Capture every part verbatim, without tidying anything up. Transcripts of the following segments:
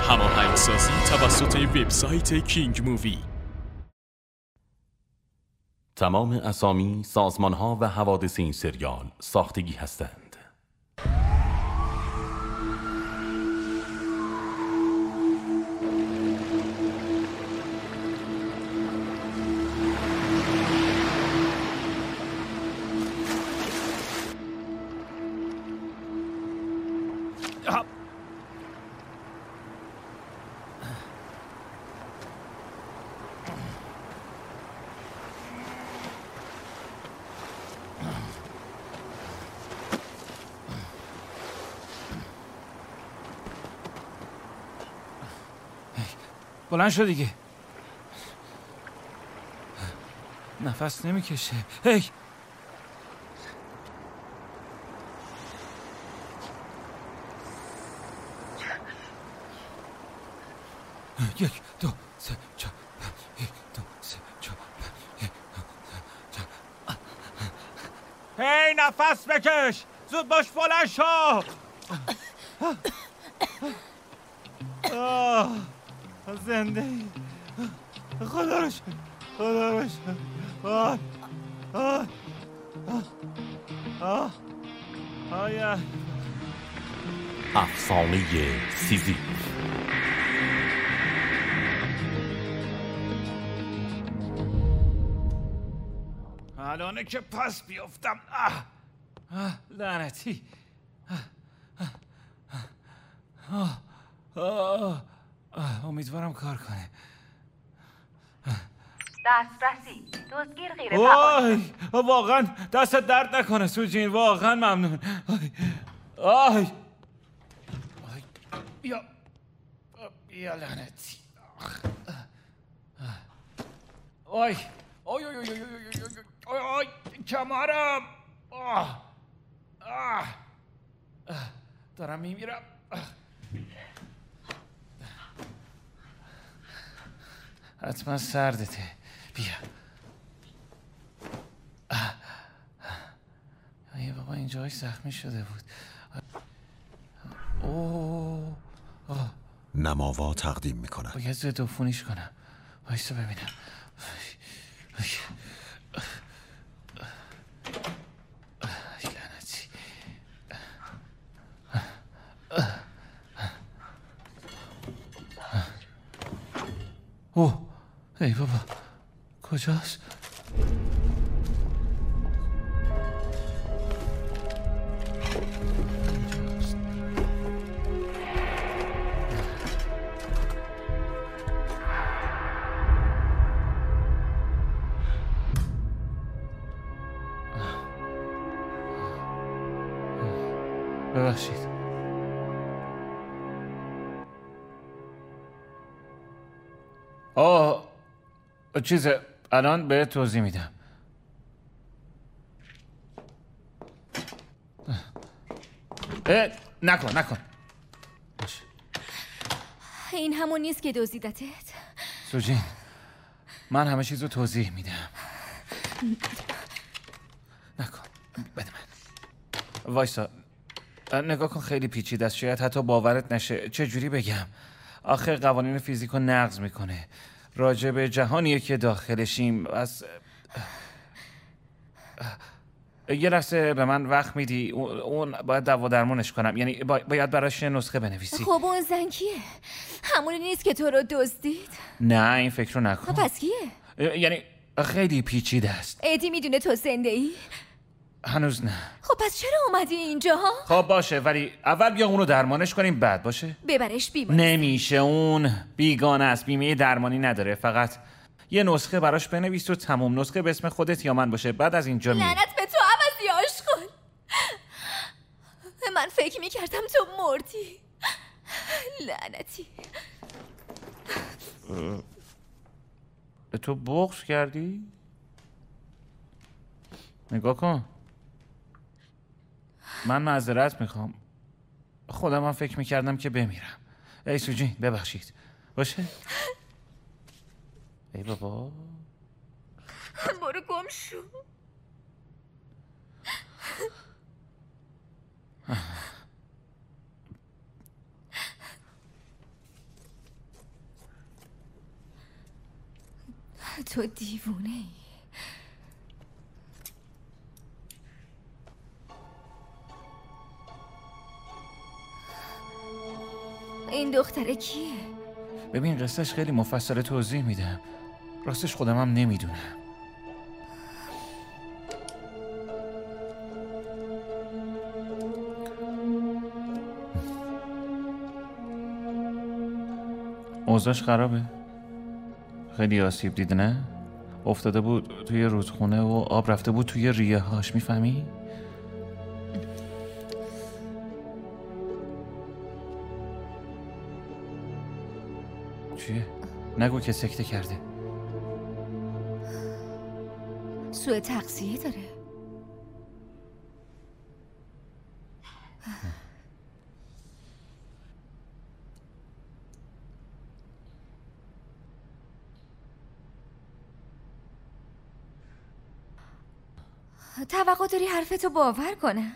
هماهنگسازی توسط وبسایت کینگ مووی. تمام اسامی، سازمان‌ها و حوادث این سریال ساختگی هستند. بلند شو دیگه. نفس نمیکشه. هی یک دو سه چهار یک دو سه چهار یک دو سه چهار. هی نفس بکش. زود باش بلند شو. زنده ای. خدا رو شکر، خدا رو شکر. آه آه آه آه افسانه سیزیف. الانه که پس بیافتم. آه آه لعنتی. آه آه آه امیدوارم کار کنه. دسترسی دزدگیر غیر فعال. وای واقعا دستت درد نکنه سوجین، واقعا ممنون. آی آی بیا بیا لعنتی. آی آی آی آی آی آی کمرم. آه آه دارم میمیرم. حتما سردته. بیا. ای بابا اینجاش زخمی شده بود. اوه آه. نماوا تقدیم میکنم. باید ضد عفونیش کنم. وایسا ببینم. لعنتی. اوه ای بابا کجاست؟ ببخشید. آه چیزه الان به توضیح میدم. اه نکن نکن. این همون نیست که دزدیدتت؟ سوجین من همه چیزو توضیح میدم. نکن بده من. وایسا نگاه کن، خیلی پیچیده است، شاید حتی باورت نشه. چه جوری بگم؟ آخه قوانین فیزیکو نقض میکنه. راجع به جهانیه که داخلشیم. از یه لحظه به من وقت میدی؟ اون باید دوا درمونش کنم، یعنی باید براش نسخه بنویسی. خب اون زن کیه؟ همونی نیست که تو رو دزدید؟ نه این فکر رو نکن. پس کیه؟ یعنی خیلی پیچیده است. ادی میدونه تو زنده ای؟ هنوز نه. خب پس چرا اومدی اینجا ها؟ خب باشه، ولی اول بیا اونو درمانش کنیم بعد باشه؟ ببرش بیمار. نمیشه، اون بیگانه است، بیمه درمانی نداره. فقط یه نسخه براش بنویس و تموم. نسخه به اسم خودت یا من باشه، بعد از اینجا میری. لعنت به تو عوضی آشغال. من فکر میکردم تو مردی. لعنتی. تو بغض کردی؟ نگاه کن، من معذرت میخوام. خودم هم فکر میکردم که بمیرم. ای سوجین ببخشید. باشه؟ ای بابا برو گم شو. تو دیوونه ای. این دختره کیه؟ ببین قصهش خیلی مفصل توضیح میدم. راستش خودم هم نمیدونم. اوضاعش خرابه. خیلی آسیب دیده نه؟ افتاده بود توی رودخونه و آب رفته بود توی ریه هاش، میفهمی؟ چیه؟ نگو که سکته کرده. سوء تغذیه داره. توقع داری حرفتو باور کنم؟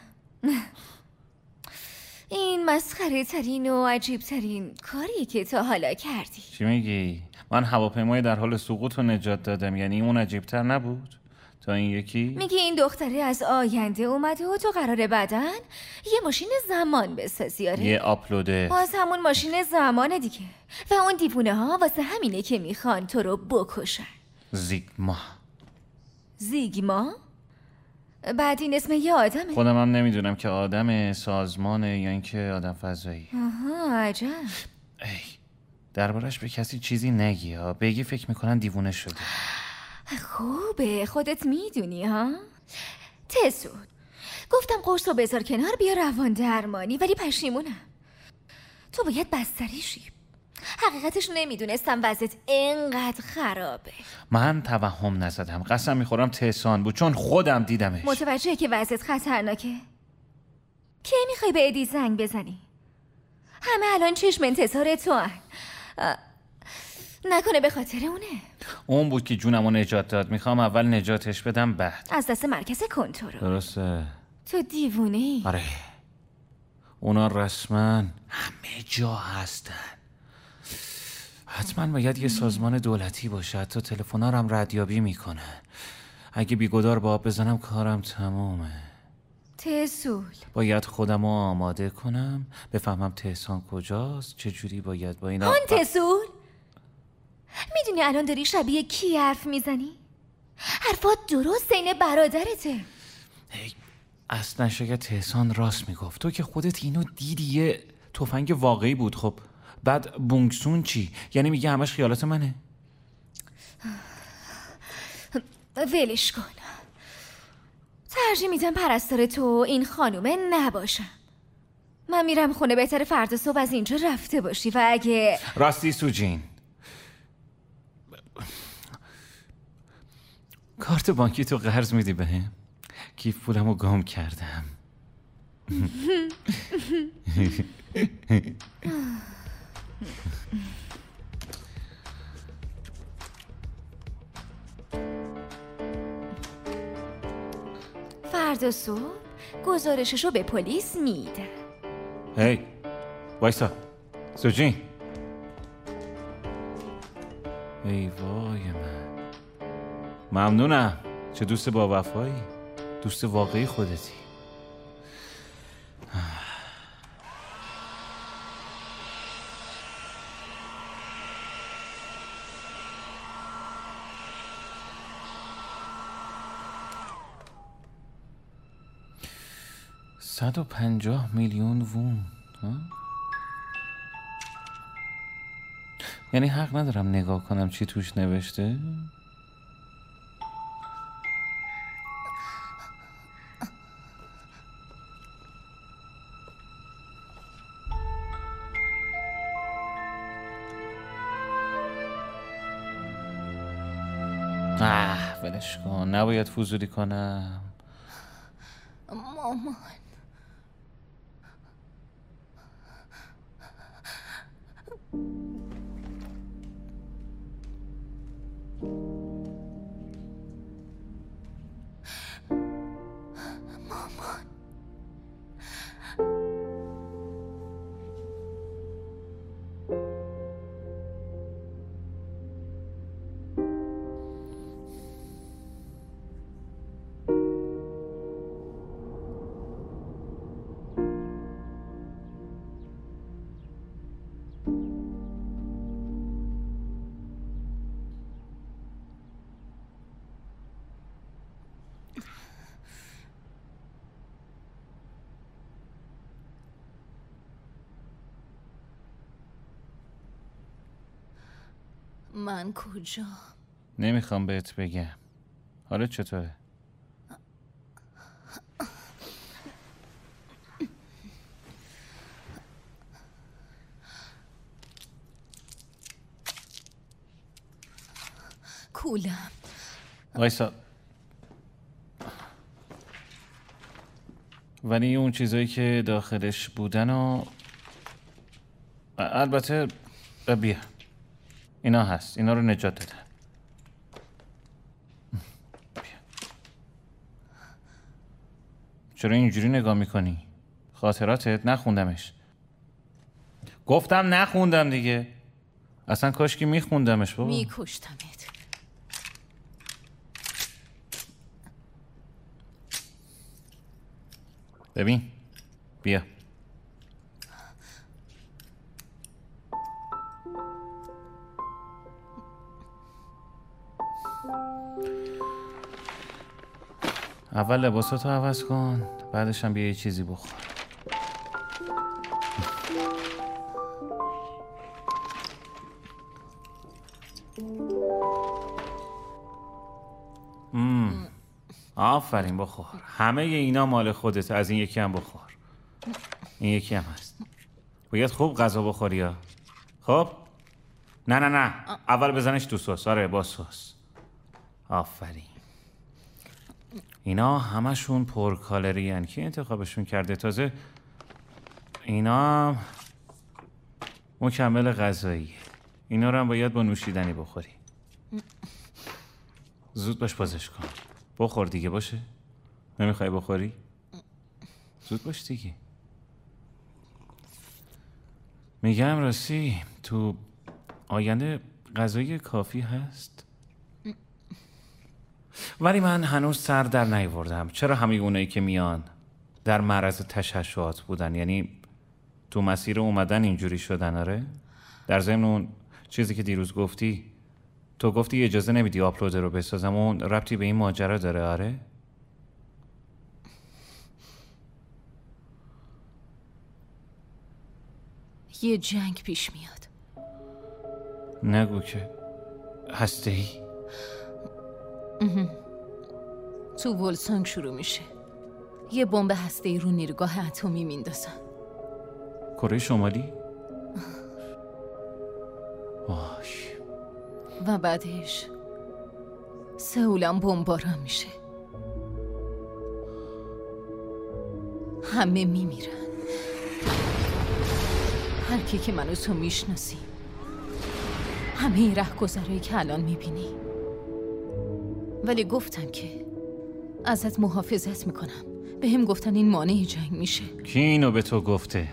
این مسخره ترین و عجیب ترین کاری که تا حالا کردی. چی میگی؟ من هواپیمای در حال سقوط رو نجات دادم، یعنی اون عجیبتر نبود؟ تا این یکی؟ میگی این دختره از آینده اومده و تو قراره بعدن یه ماشین زمان بسازی؟ آره؟ یه آپلوده. باز همون ماشین زمانه دیگه. و اون دیوونه ها واسه همینه که میخوان تو رو بکشن. زیگما. زیگما؟ بعد این اسم یه آدمه؟ خودم هم نمیدونم که آدم سازمانه یا اینکه آدم فضایی. آها عجب. ای دربارش به کسی چیزی نگی ها، بگی فکر میکنن دیوونه شده. خوبه خودت میدونی ها. تسود گفتم قرص رو بذار کنار بیا روان درمانی، ولی پشیمونم. تو باید بستری شی. حقیقتش نمیدونستم وضعیت اینقدر خرابه. من توهم نزدم، قسم میخورم تهسان بود چون خودم دیدمش. متوجهه که وضعیت خطرناکه؟ کی میخوای به ادی زنگ بزنی؟ همه الان چشم انتظار تو هن. نکنه به خاطر اونه؟ اون بود که جونمو نجات داد، میخوام اول نجاتش بدم بعد. از دست مرکز کنترل. درسته. تو دیوونه ای. آره اونا رسما همه جا هستن. حتما باید یه سازمان دولتی باشه، حتی تلفن‌ها رو هم ردیابی میکنن. اگه بیگدار با آب بزنم کارم تمومه. تسول باید خودم رو آماده کنم، بفهمم تهسان کجاست، چجوری باید با اینا. آن تسول میدونی الان داری شبیه کی حرف میزنی؟ حرفات درست این برادرته. هی اصلا شاید تهسان راست میگفت. تو که خودت اینو دیدی، یه تفنگ واقعی بود. خب بعد بونگسون چی؟ یعنی میگه همش خیالات منه؟ ولش کن. ترجیح میدم پرستار تو این خانومه نباشم. من میرم خونه، بهتره فردا صبح از اینجا رفته باشی. و اگه راستی سوجین، کارت بانکی تو قرض میدی بهم؟ کیف پولمو گم کردم. فردا صبح گزارششو به پلیس میدم. هی وایسا سوجین. ای وای من، ممنونم. چه دوست با وفایی، دوست واقعی خودتی. صد و پنجاه میلیون وون ها؟ یعنی حق ندارم نگاه کنم چی توش نوشته؟ آه ولش کن، نباید فضولی کنم. مامان من کجا؟ نمیخوام بهت بگم. حالا چطوره؟ کولم. وایسا. ولی اون چیزایی که داخلش بودن و البته بیا اینا هست، اینا رو نجات دادن. بیا. چرا اینجوری نگاه میکنی؟ خاطراتت؟ نخوندمش. گفتم نخوندم دیگه. اصلا کاش که میخوندمش بابا. میکشتمت. ببین بیا. اول لباساتو عوض کن، بعدش هم بیا یه چیزی بخور. مم. آفرین بخور. همه اینا مال خودت. از این یکی هم بخور. این یکی هم هست. باید خوب غذا بخوری ها. خب نه نه نه اول بزنش تو سس. آره با سس. آفرین. اینا همشون پر کالری هن. کی انتخابشون کرده؟ تازه اینا هم مکمل غذاییه. اینا رو هم باید با نوشیدنی بخوری. زود باش بازش کن. بخور دیگه. باشه؟ نمیخوای بخوری؟ زود باش دیگه. میگم راستی تو آینده غذای کافی هست؟ ولی من هنوز سر در نیاوردم. چرا همه اونایی که میان در معرض تشعشعات بودن؟ یعنی تو مسیر اومدن اینجوری شدن؟ آره؟ در ضمن اون چیزی که دیروز گفتی، تو گفتی اجازه نمیدی آپلود رو بسازم، اون ربطی به این ماجرا داره؟ آره؟ یه جنگ پیش میاد. نگو که هسته‌ای. تو ولسانگ شروع میشه. یه بمب هسته‌ای رو نیروگاه اتمی میندازن. کره شمالی؟ باش. و بعدش سئولم بمباران میشه. همه میمیرن. هر کی که منو تو میشناسی. همه این رهگذرایی که الان میبینی. ولی گفتم که ازت محافظت میکنم. به هم گفتن این مانع جنگ میشه. کی اینو به تو گفته؟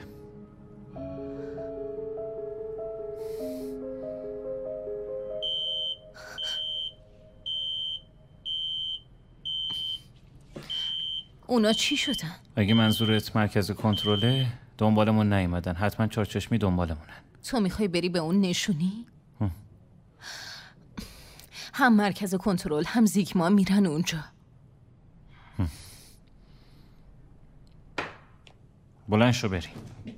اونا چی شدن؟ اگه منظورت مرکز کنترله، دنبالمون نیومدن. حتما چارچشمی دنبالمونن. تو میخوای بری به اون نشونی؟ هم, هم مرکز کنترل هم زیگما میرن اونجا. هم. بلند شو بریم.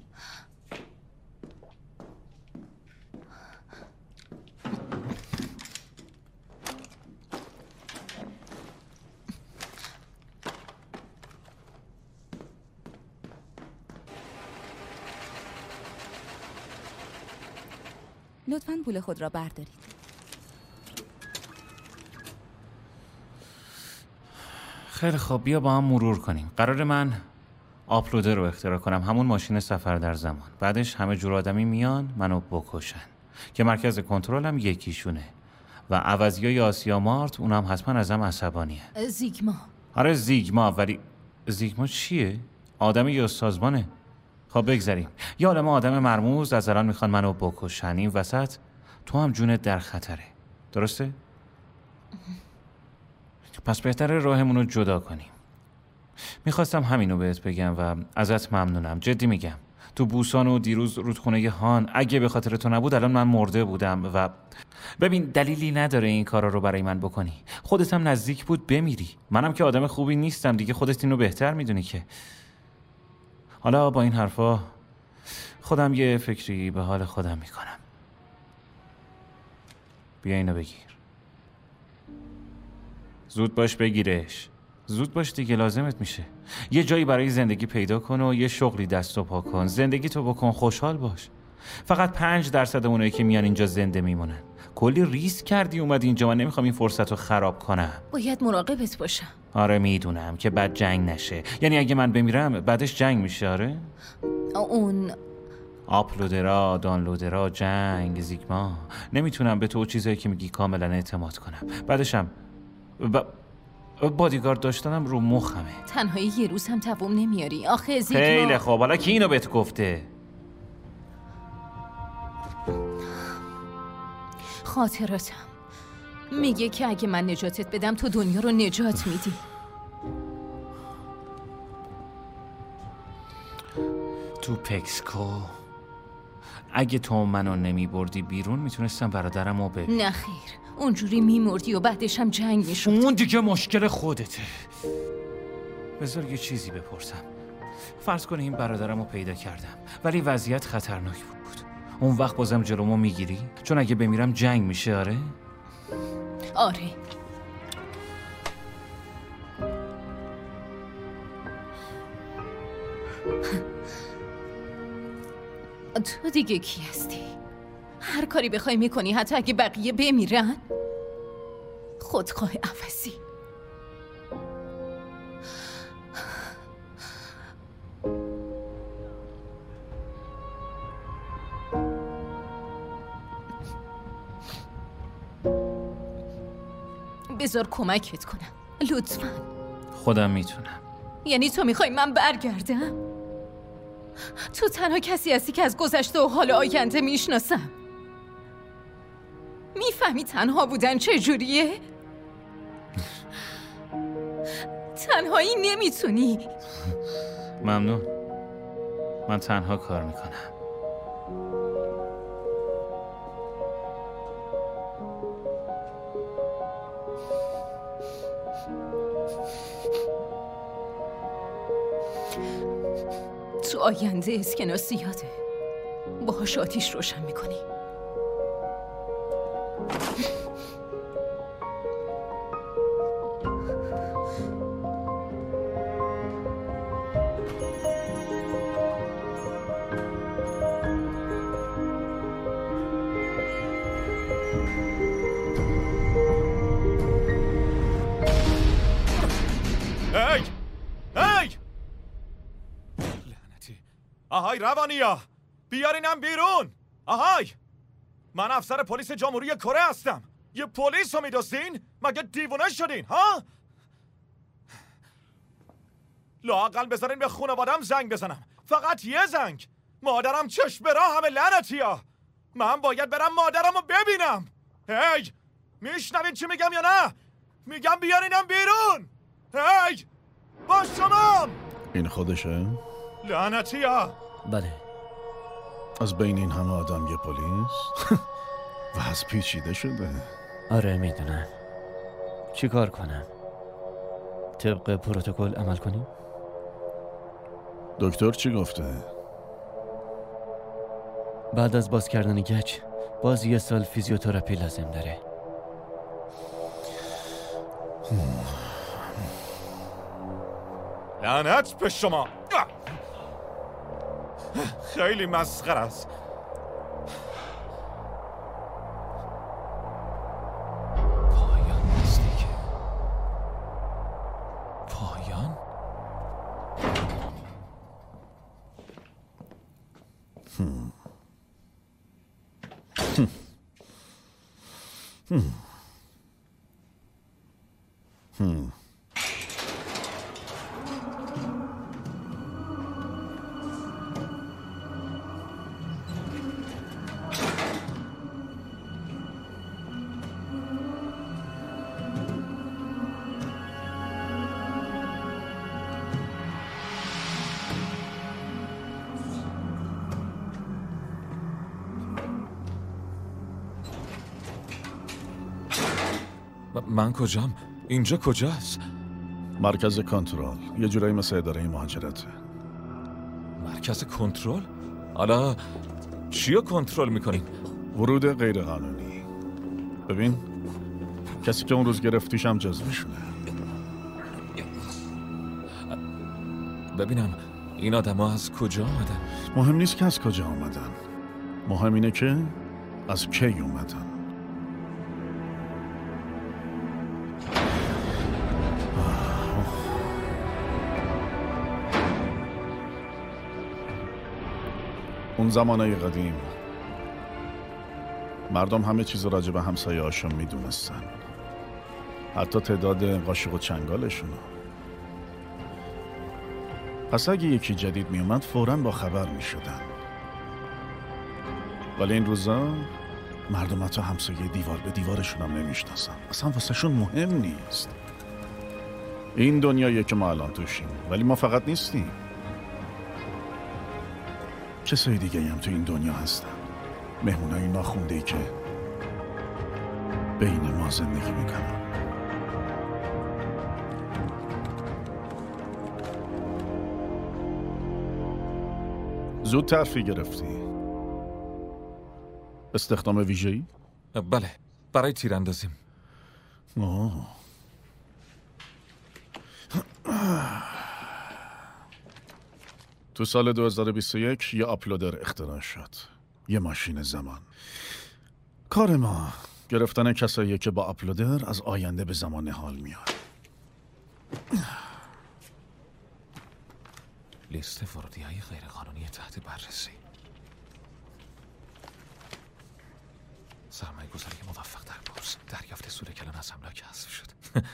لطفاً پول خود را بردارید. خیلی خوب، بیا با هم مرور کنیم. قرار من آپلودر رو اختراع کنم، همون ماشین سفر در زمان. بعدش همه جور آدمی میان منو بکشن که مرکز کنترل هم یکیشونه و عوضیای آسیا مارت اونم حتما ازم عصبانیه. زیگما. آره زیگما. ولی زیگما چیه؟ آدم یا سازمانه؟ خب بگذاریم. یه عالمه آدم مرموز از الان میخوان منو بکشن. این وسط تو هم جونت در خطره. درسته؟ پس بهتره راهمون رو جدا کنیم. میخواستم همینو بهت بگم و ازت ممنونم. جدی میگم. تو بوسان و دیروز رودخونه هان اگه به خاطر تو نبود الان من مرده بودم. و ببین دلیلی نداره این کارا رو برای من بکنی. خودت هم نزدیک بود بمیری. منم که آدم خوبی نیستم دیگه، خودت اینو بهتر میدونی که. حالا با این حرفا خودم یه فکری به حال خودم میکنم. بیا اینو بگیر. زود باش بگیرش. زود باش دیگه، لازمت میشه. یه جایی برای زندگی پیدا کن و یه شغلی دست و پا کن. زندگی تو بکن، خوشحال باش. فقط پنج درصد اونایی که میان اینجا زنده میمونن. کلی ریسک کردی اومدی اینجا، من نمیخوام این فرصت رو خراب کنم. باید مراقبت باشم. آره میدونم که بعد جنگ نشه. یعنی اگه من بمیرم بعدش جنگ میشه. آره اون آپلودرا، دانلودرا، جنگ، زیگما. نمیتونم به تو چیزایی که میگی کاملا اعتماد کنم. بعدشم ب... بادیگارد داشتنم رو مخمه. تنهایی یه روز هم دوام نمیاری. آخه زیگما. خیلی خوب، حالا کی اینو بهت گفته؟ خاطراتم میگه که اگه من نجاتت بدم تو دنیا رو نجات میدی. تو پکسکو اگه تو منو نمی بردی بیرون میتونستم برادرم رو ببینم. نه خیر، اونجوری میمردی و بعدش هم جنگ میشد. اون دیگه مشکل خودته. بذار یه چیزی بپرسم. فرض کن این برادرم رو پیدا کردم ولی وضعیت خطرناک بود. اون وقت بازم جلومو میگیری؟ چون اگه بمیرم جنگ میشه. آره؟ آره. تو دیگه کی هستی؟ هر کاری بخوای میکنی، حتی اگه بقیه بمیرن. خودخواه عوضی. بذار کمکت کنم لطفاً. خودم میتونم. یعنی تو میخوای من برگردم؟ تو تنها کسی هستی که از گذشته و حال آینده میشناسم. میفهمی تنها بودن چجوریه؟ تنهایی نمیتونی. ممنون. من تنها کار میکنم. تو آینده اسکناسیاده. باهاش آتیش روشن میکنی. هی! هی! لعنتی. آهای روانیا، بیارینم بیرون. آهای، من افسر پلیس جمهوری کره هستم. یه پلیس رو میدوستین؟ مگه دیوونه شدین ها؟ لااقل بذارین به خانوادم زنگ بزنم. فقط یه زنگ. مادرم چشم به راه همه. لعنتیا، من باید برم مادرم رو ببینم. هی، میشنوین چی میگم یا نه؟ میگم بیارینم بیرون. هی، با شما. این خودشه؟ لعنتیا. بله. از بین این همه آدم یه پلیس؟ و از پیچیده شده. آره میدونم. چی کار کنم؟ طبق پروتکل عمل کنیم؟ دکتر چی گفته؟ بعد از باز کردن گچ باز یه سال فیزیوتراپی لازم داره. لعنت به شما. خیلی مسخره است. پایان نزدیکه. پایان؟ هم. هم. هم. هم. من کجام؟ اینجا کجاست؟ مرکز کنترل. یه جورایی مثل اداره مهاجرته. مرکز کنترل؟ حالا چیو کنترل میکنین؟ ورود غیر قانونی. ببین کسی که اون روز گرفتیش هم جزوشونه. ببینم این آدم ها از کجا آمدن؟ مهم نیست که از کجا آمدن، مهم اینه که از کی اومدن. اون زمانهای قدیم مردم همه چیز راجع به همسایه هاشون میدونستن، حتی تعداد قاشق و چنگالشونو. پس اگه یکی جدید میومد فوراً با خبر میشدن. ولی این روزا مردم حتی همسایه دیوار به دیوارشون هم نمیشناسن، اصلا واسه شون مهم نیست. این دنیاییه که ما الان توشیم، ولی ما فقط نیستیم. کسای دیگه هم تو این دنیا هستن، مهمونای ناخونده‌ای که بین ما زندگی میکنن. زود ترفی گرفتی؟ استخدام ویژه‌ای؟ بله، برای تیراندازیم. آه. تو سال دو هزار و بیست و یک یه آپلودر اختراع شد، یه ماشین زمان. کار ما گرفتن کسایی که با آپلودر از آینده به زمان حال میاد. لیست ورودی‌های غیرقانونی تحت بررسی. سرمایه گذاری موفق در بورس، دریافت سود کلان از املاک حذف شد.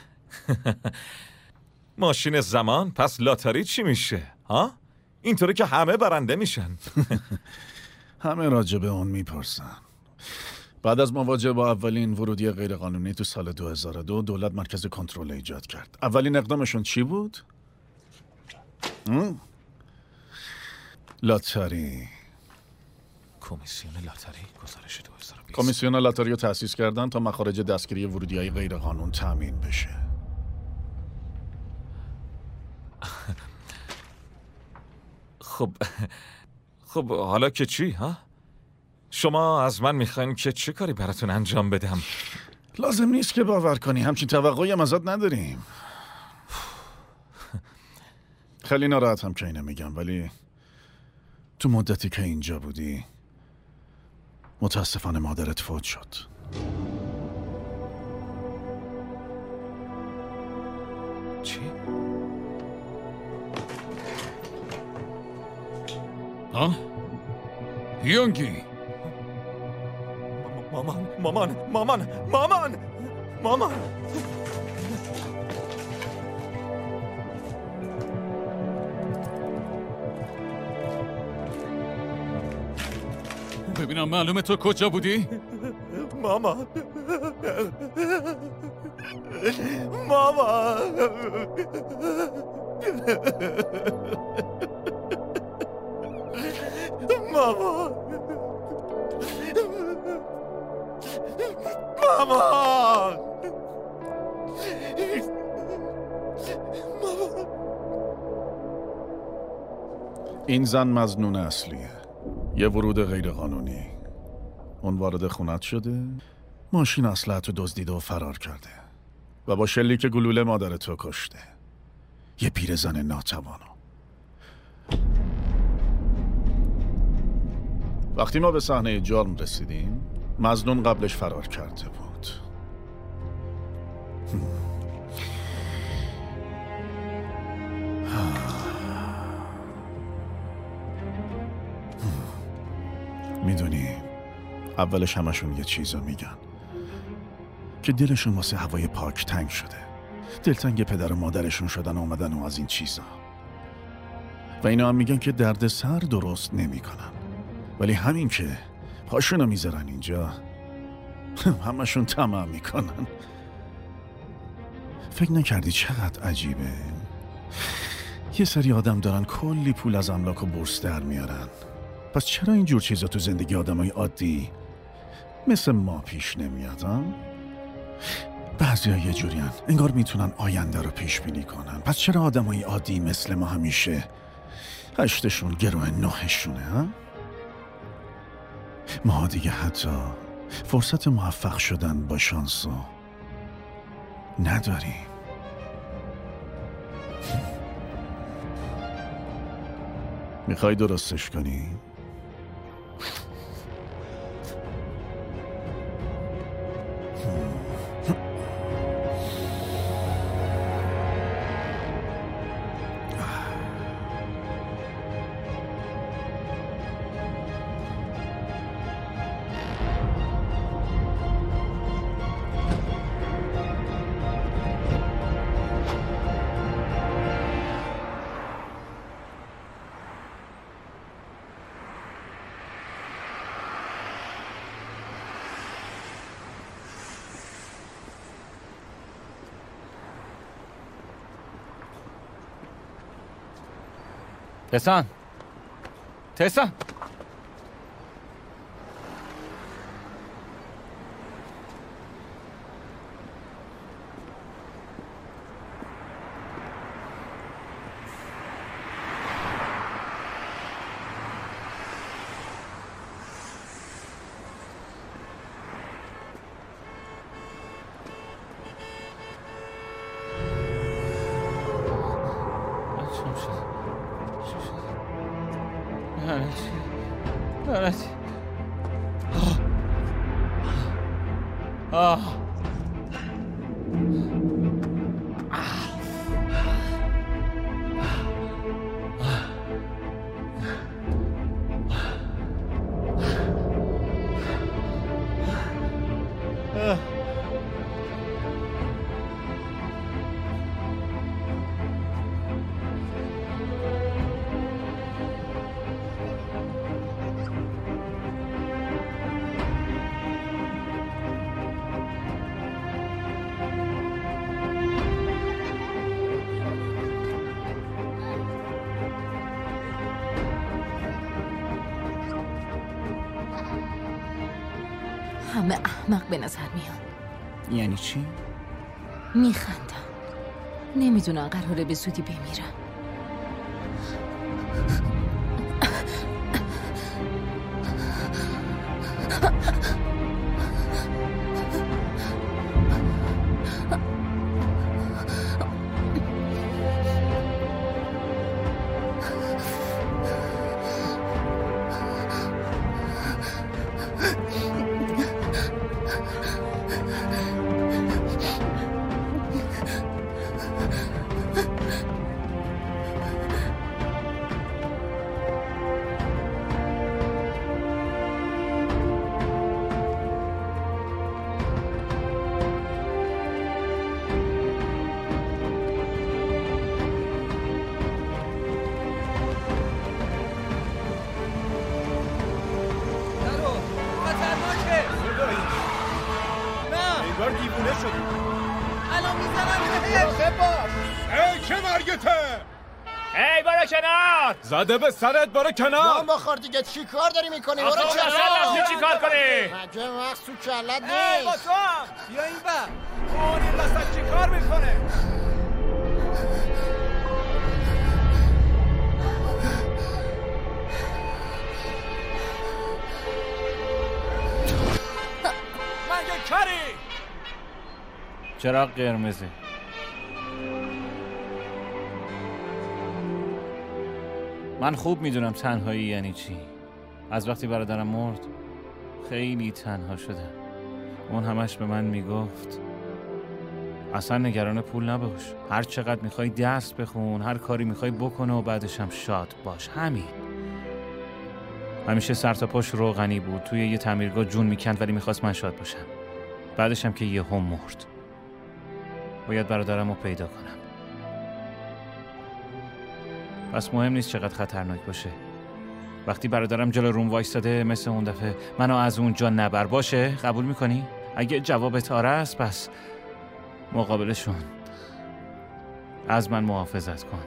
ماشین زمان؟ پس لاتاری چی میشه؟ ها؟ اینطوری که همه برنده میشن. همه راجع به اون میپرسن. بعد از مواجهه با اولین ورودی غیرقانونی تو سال دو هزار و دو دولت مرکز کنترل ایجاد کرد. اولین اقدامشون چی بود؟ لاتاری. کمیسیون لاتاری گزارش دو هزار و بیست. کمیسیون لاتاری رو تأسیس کردن تا مخارج دستگیری ورودی‌های غیرقانون تأمین بشه. خب خب حالا که چی ها؟ شما از من میخواین که چه کاری براتون انجام بدم؟ لازم نیست که باور کنی، همچین توقعی هم ازت نداریم. خیلی ناراحت هم که اینو میگم، ولی تو مدتی که اینجا بودی متاسفانه مادرت فوت شد. چی؟ ها؟ یونگی مامان مامان مامان مامان مامان ببینم معلومه تو کجا بودی؟ مامان مامان مامان مامان این زن مظنون اصلیه، یه ورود غیر قانونی. اون وارد خونت شده، ماشین اسلحه‌تو دزدیده و فرار کرده و با شلیک گلوله مادرتو کشته. یه پیرزن ناتوانو. وقتی ما به صحنه جرم رسیدیم، مظنون قبلش فرار کرده بود. میدونی اولش همشون یه چیزو میگن که دلشون واسه هوای پاک تنگ شده، دلتنگ پدر و مادرشون شدن و اومدن و از این چیزا، و اینا هم میگن که درد سر درست نمیکنن، ولی همین که پاشونو میذارن اینجا همشون طمع میکنن. فکر نکردی چقدر عجیبه؟ یه سری آدم دارن کلی پول از املاک و بورس در میارن، پس چرا اینجور چیزا تو زندگی آدمای عادی مثل ما پیش نمیاد؟ ها؟ بعضی ها یه جوری هن. انگار میتونن آینده رو پیش بینی کنن، پس چرا آدمای عادی مثل ما همیشه هشتشون گروه نهشونه؟ ها؟ ما دیگه حتی فرصت موفق شدن با شانسو نداریم. میخوای درستش کنی؟ تسان تسان لعنتی آه همه احمق به نظر میان. یعنی چی؟ میخندم. نمیدونم قراره به زودی بمیرم. زده به سرت برو کنار. ما بخور دیگه چی کار داری میکنی؟ برو کنار. چی کار کنی؟ مگه وقت تو کلت نیست؟ ای با تو هم بیا این بر اون این وسط چی کار میکنه؟ مگه کاری؟ چراغ قرمزه. من خوب میدونم تنهایی یعنی چی. از وقتی برادرم مرد خیلی تنها شدم. اون همش به من میگفت اصلا نگران پول نباش، هر چقدر میخوای دست بخون، هر کاری میخوای بکنه و بعدش هم شاد باش. همین. همیشه سر تا پاش روغنی بود، توی یه تعمیرگاه جون میکند ولی میخواست من شاد باشم. بعدش هم که یه هم مرد. باید برادرم رو پیدا کنم. پس مهم نیست چقدر خطرناک باشه. وقتی برادرم جلو روم وایستاده مثل اون دفعه منو از اونجا نبر. باشه؟ قبول میکنی؟ اگه جوابت آره است پس مقابلشون از من محافظت کن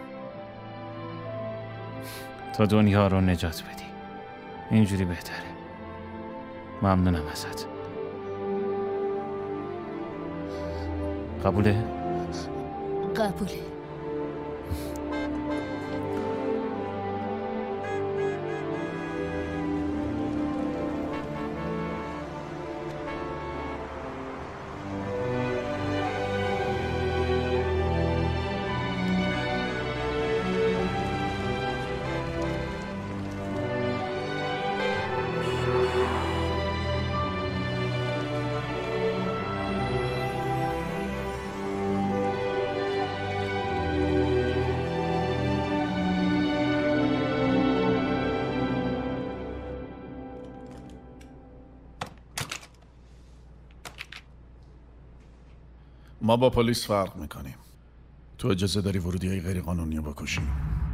تا دنیا رو نجات بدی. اینجوری بهتره. ممنونم ازت. قبوله؟ قبوله. ما با پلیس فرق میکنیم. تو اجازه داری ورودی های غیر قانونی رو بکشی.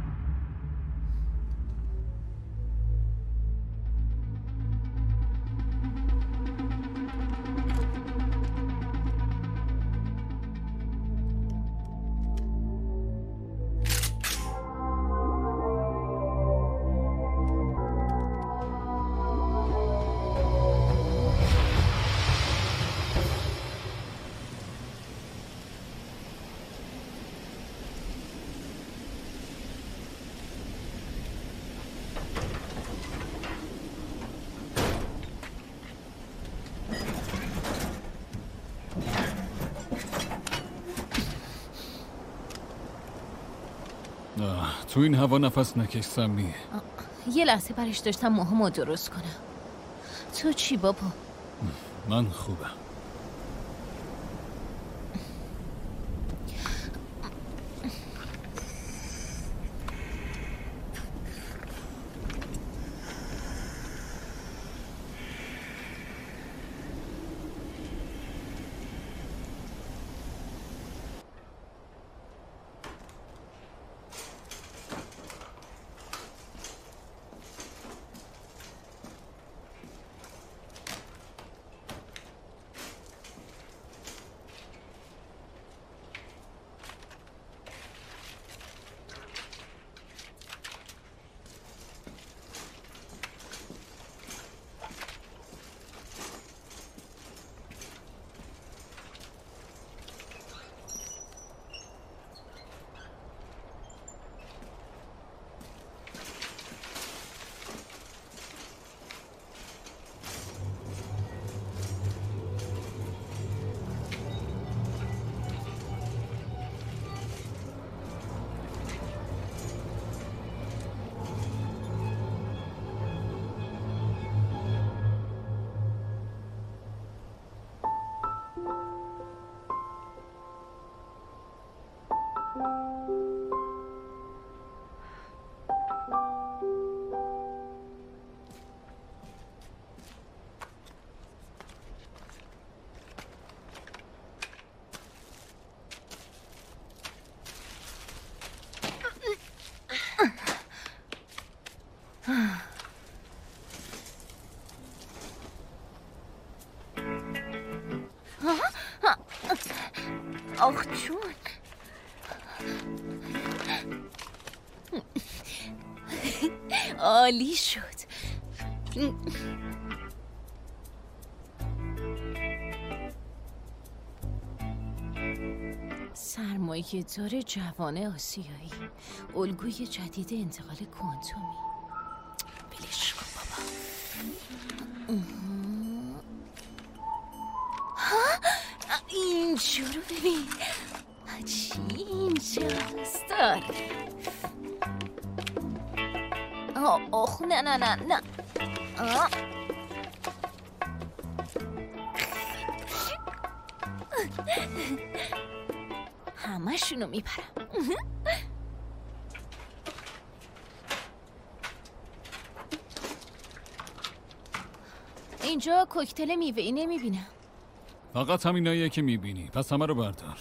تو این هوا نفس نکش سمی. یه لحظه برش داشتم موهامو درست کنم. تو چی بابا؟ من خوبم. آخ جون. عالی شد. سرمایه دار جوان آسیایی، الگوی جدید انتقال کوانتومی. بلش کن بابا. اینجا رو ببین. چی اینجاست؟ داره. آخ نه نه نه نه. آه. همه شونو میپرم. اینجا کوکتل میوه‌ای نمیبینم. فقط همیناییه که میبینی، پس همه رو بردار.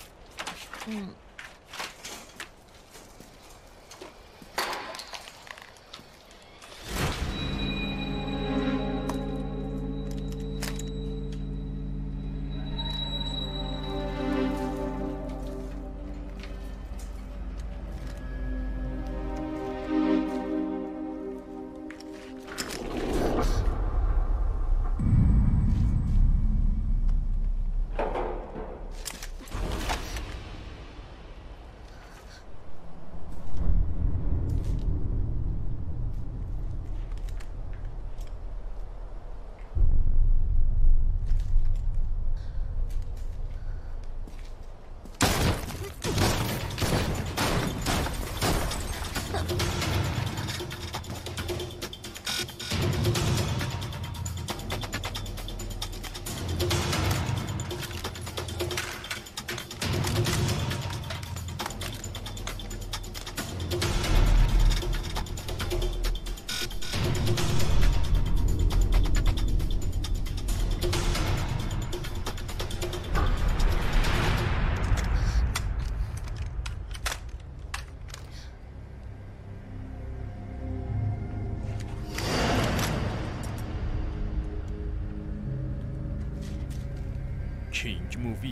کینگ مووی.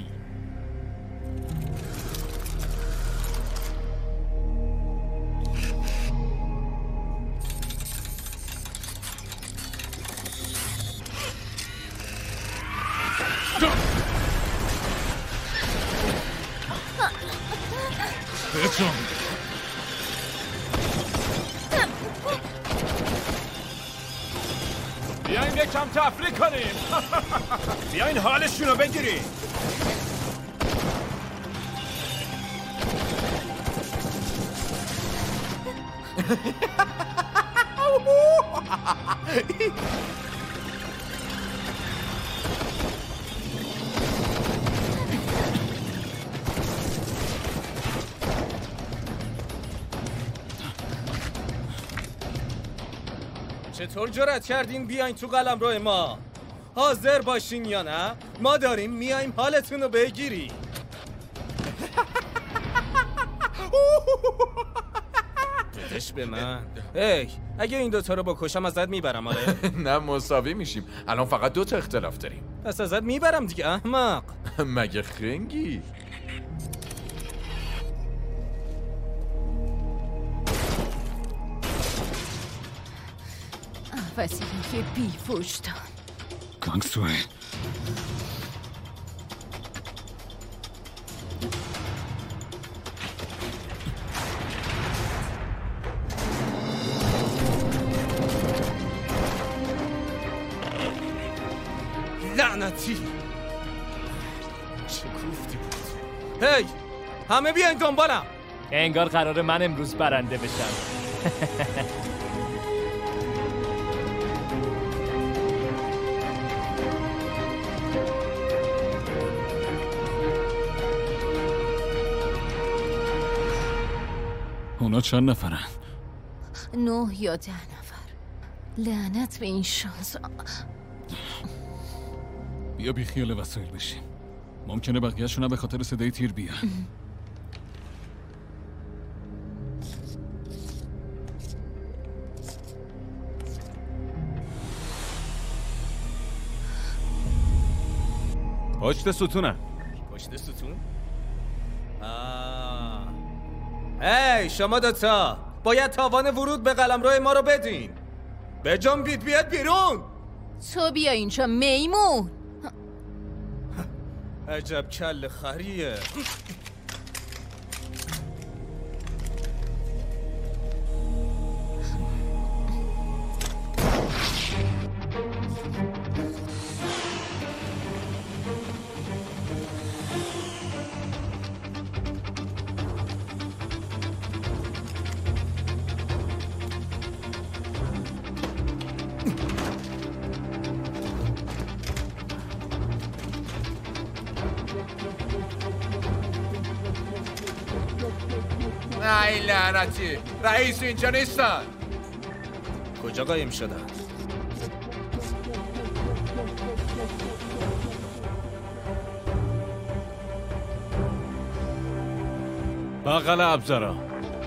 بیاین یکم تفریح کنیم. بیاین حالشون رو بگیریم. چطور جرأت کردین بیاین تو قلمرو ما؟ حاضر باشین یا نه؟ ما داریم میایم حالتون رو بگیریم. بدش به من. هی اگه این دوتا رو بکشم ازت میبرم. آره نه مساوی میشیم. الان فقط دو تا اختلاف داریم. پس ازت میبرم دیگه احمق. مگه خنگی؟ وسیله بی وجدان. گانگسوه لعنتی چه کوفتی بود. هی همه بیاین دنبالم. انگار قراره من امروز برنده بشم. اونا چند نفرن؟ نه یا ده نفر. لعنت به این شانس. بیا بی خیال وسایل بشیم. ممکنه بقیه‌شون هم به خاطر صدای تیر بیان. پشت ستونم. پشت ستون؟ آه. هی شما دوتا باید تاوان ورود به قلمرو ما رو بدین. به جنبید بیاد بیرون. تو بیا اینجا میمون. عجب کل خریه. ای لعنتی رئیس اینجا نیستن. کجا قایم شدن؟ بغل ابزارا.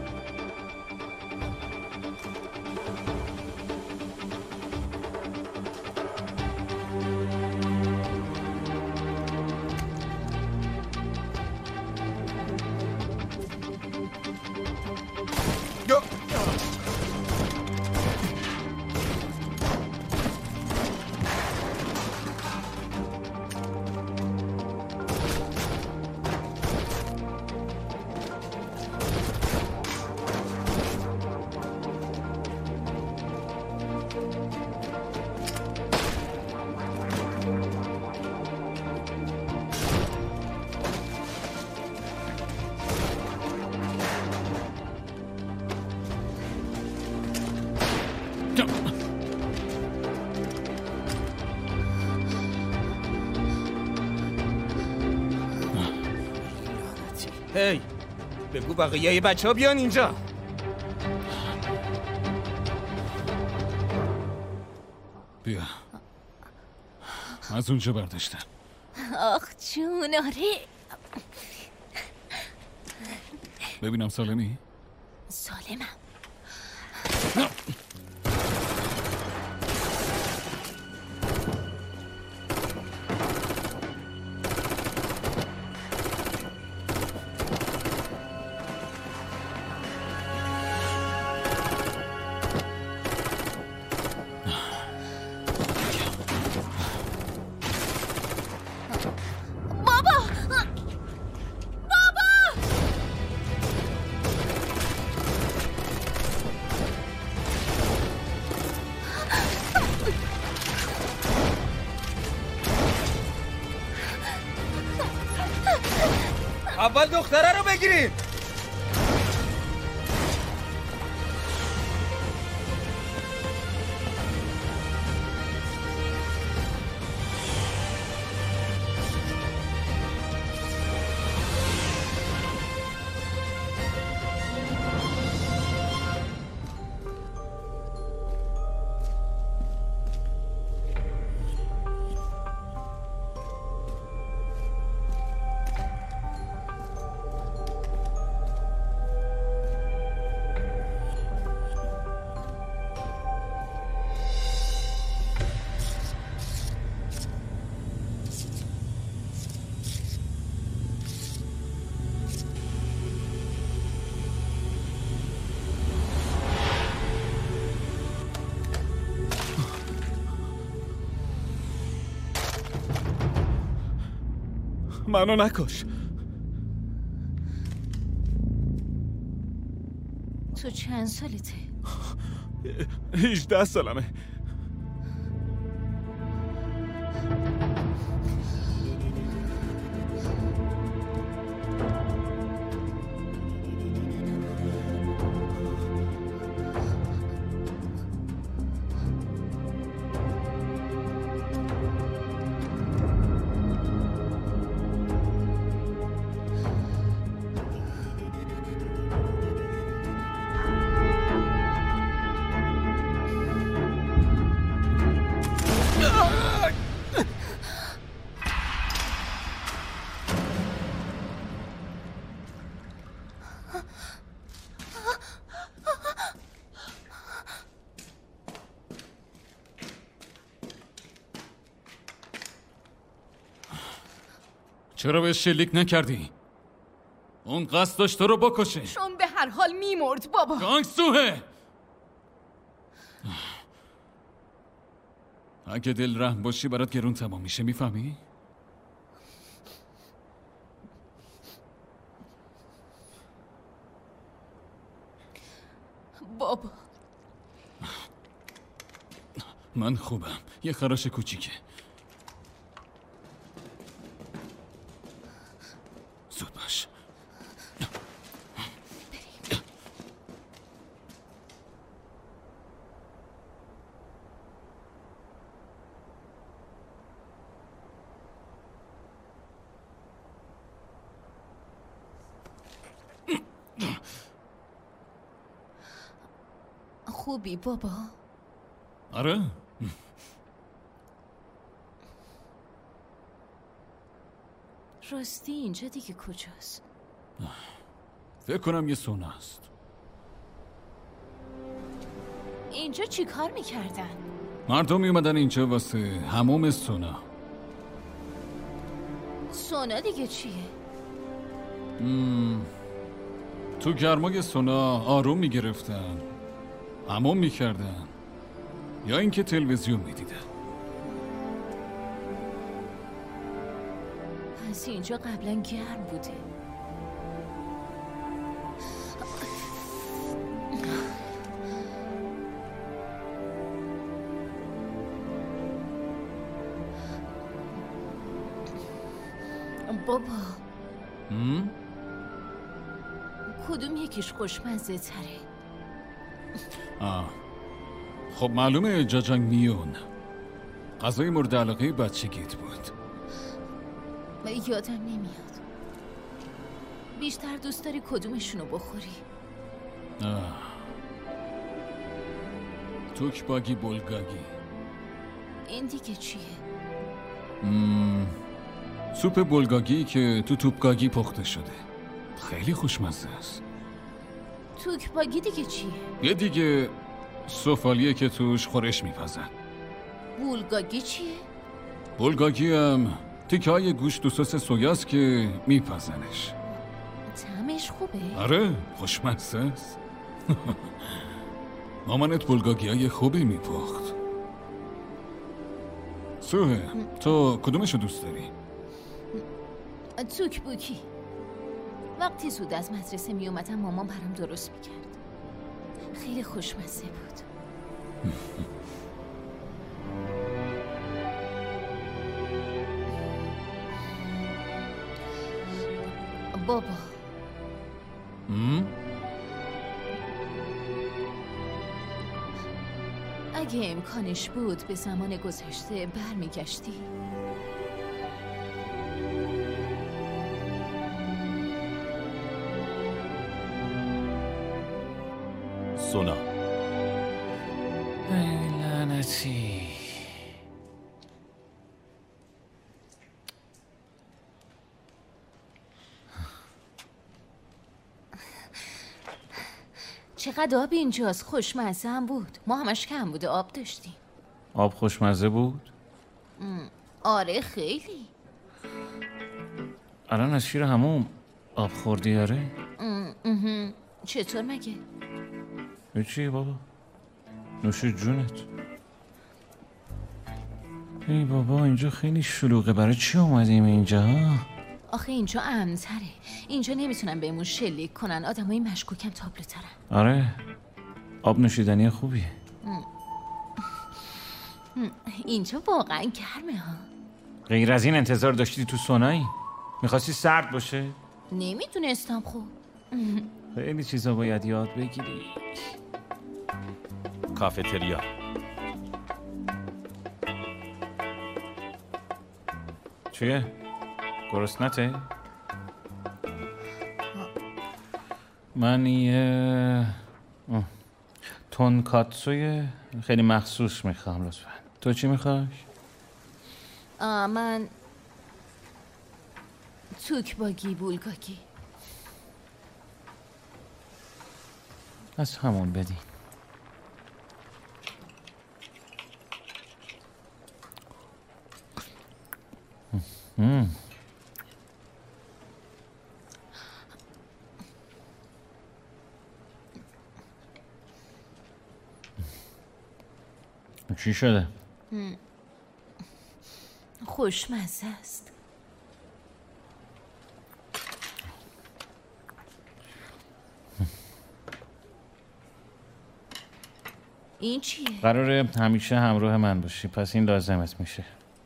هی بگو بقیه بچه ها بیان اینجا. بیا از اونجا برداشتن. آخ جون آره. ببینم سالمی؟ سالمم. اول دختره رو بگیریم. منو نکش. تو چند سالته؟ هجده سالمه. چرا بهش شلیک نکردی؟ اون قصد داشت تو رو بکشه. چون به هر حال میمرد بابا. گانگسوه. اگه دل رحم باشی برات گرون تمام میشه، میفهمی؟ بابا من خوبم. یه خراش کوچیکه. زود باش. خوبی بابا؟ آره. راستی اینجا دیگه کجاست؟ فکر کنم یه سونا است. اینجا چی کار میکردن؟ مردم میومدن اینجا واسه حموم سونا. سونا دیگه چیه؟ مم. تو گرمای سونا آروم میگرفتن، حموم میکردن، یا اینکه تلویزیون میدیدن. پس اینجا قبلا گرم بوده. بابا هم؟ کدوم یکیش خوشمزه تره؟ آه. خب معلومه جاجانگ میون غذای مورد علاقه بچگیت بود. یادم نمیاد. بیشتر دوست داری کدومشونو بخوری؟ آه. توک باگی بولگاگی. این دیگه چیه؟ مم. سوپ بولگاگی که تو توپگاگی پخته شده. خیلی خوشمزه است. توک باگی دیگه چیه؟ یه دیگه سوفالیه که توش خورش میپزن. بولگاگی چیه؟ بولگاگی هم تیکه های گوشت و سس سویاست که میپزنش. طعمش خوبه؟ آره خوشمزه است. مامانت بولگاگی های خوبی میپخت. سوه تو کدومشو دوست داری؟ توک بوکی. وقتی زود از مدرسه می اومدم مامان برام درست میکرد. خیلی خوشمزه بود. بابا م؟ اگه امکانش بود به زمان گذشته برمیگشتی. سونا. ای لعنتی. چقدر آب اینجاست. خوشمزه هم بود. ما همش کم بوده آب داشتیم. آب خوشمزه بود؟ آره خیلی. الان از شیر هموم آب خوردی آره؟ چطور مگه؟ چی بابا؟ نوش جونت. ای بابا اینجا خیلی شلوغه. برای چی اومدیم اینجا ها؟ آخه اینجا امن‌تره. اینجا نمیتونن بهمون شلیک کنن. آدمای مشکوکم تابلوترن. آره آب نوشیدنی خوبیه. اینجا واقعا گرمه ها. غیر از این انتظار داشتی تو سونایی؟ میخواستی سرد باشه؟ نمیدونستم خوب. خیلی چیزا باید یاد بگیری. کافتریا. چیه؟ گرسنته؟ من یه تونکاتسوی خیلی مخصوص میخوام لطفا. تو چی میخوای؟ من توک باگی بولگاگی. از همون بدین. مم. چی شده؟ خوشمزه است. این چیه؟ قراره همیشه همراه من باشی پس این لازمت میشه.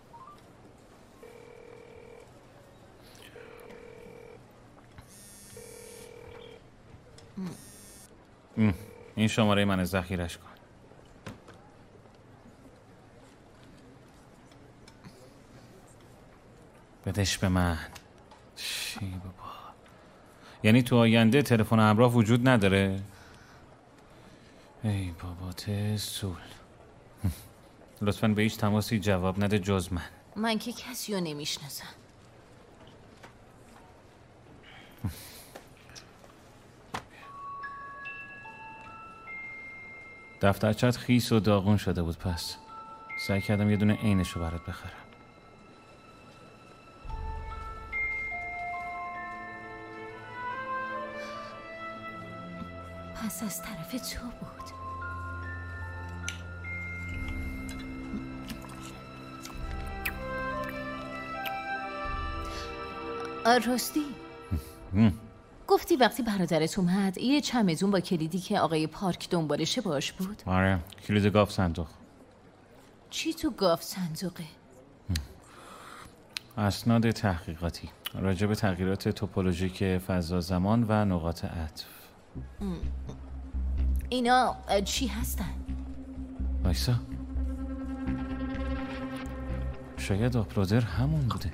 ام. این شماره من ذخیرش کن. بدش به من. چی بابا؟ یعنی تو آینده تلفن همراه وجود نداره؟ ای بابا تسول. لطفاً به هیچ تماسی جواب نده جز من. من که کسی رو نمیشناسم. دفترچت خیس و داغون شده بود پس سعی کردم یه دونه عینشو برات بخرم. پس از طرف تو بود. راستی گفتی وقتی برادرت اومد یه چمدون با کلیدی که آقای پارک دنبالشه باش بود؟ آره کلید گاف صندوق. چی تو گاف صندوقه؟ اسناد تحقیقاتی راجع به تغییرات توپولوژیک فضا زمان و نقاط عطف. اینا چی هستن؟ وایسا شاید آپلودر همون بوده.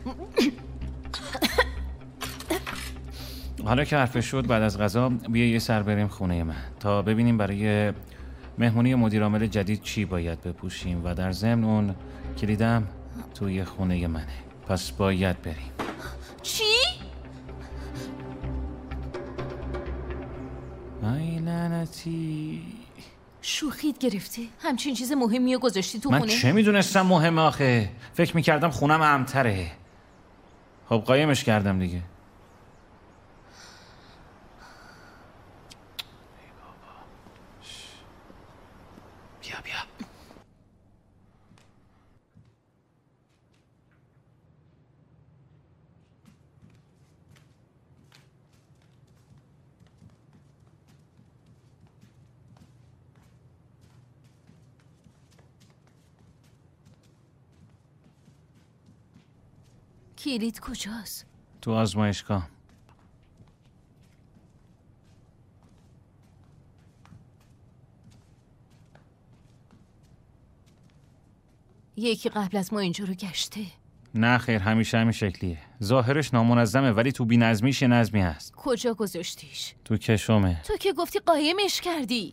حالا که حرفش شد بعد از غذا بیا یه سر بریم خونه من تا ببینیم برای مهمونی مدیرعامل جدید چی باید بپوشیم و در ضمن اون کلیدم توی خونه منه پس باید بریم. چی؟ ای لعنتی شوخیت گرفته؟ همچین چیز مهمی رو گذاشتی تو من خونه؟ من چه میدونستم مهمه آخه؟ فکر میکردم خونم امتره. خب قایمش کردم دیگه. بیا بیا کلید کجاست؟ تو آزمایشگاه. یکی قبل از ما اینجا رو گشته. نه خیر، همیشه همین شکلیه. ظاهرش نامنظمه ولی تو بی‌نظمیش یه نظمی هست. کجا گذاشتیش؟ تو کشومه. تو که گفتی قایمش کردی.